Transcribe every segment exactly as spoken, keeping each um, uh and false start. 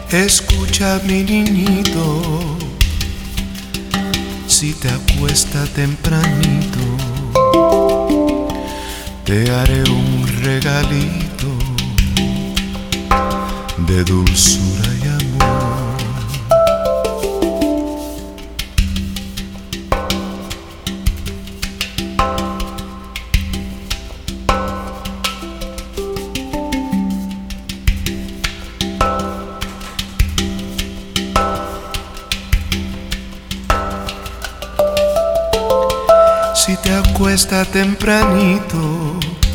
Escucha, mi niñito, si te acuestas tempranito, te haré un regalito de dulzura y amor. Si te acuestas tempranito,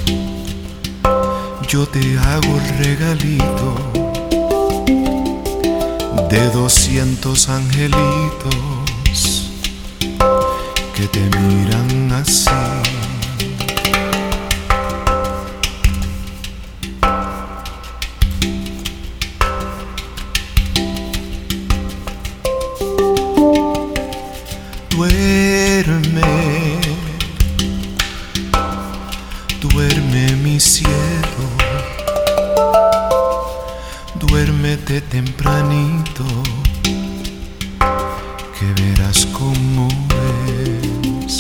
yo te hago regalito de doscientos angelitos que te miran así. Duerme, duerme mi cielo, duérmete tempranito, que verás cómo es.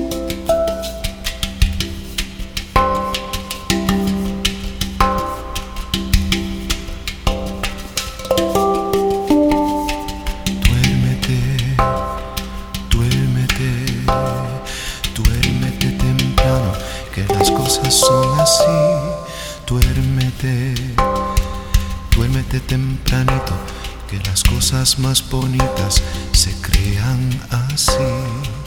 Duérmete, duérmete, duérmete temprano, que las cosas son así. Duérmete, duérmete tempranito, que las cosas más bonitas se crean así.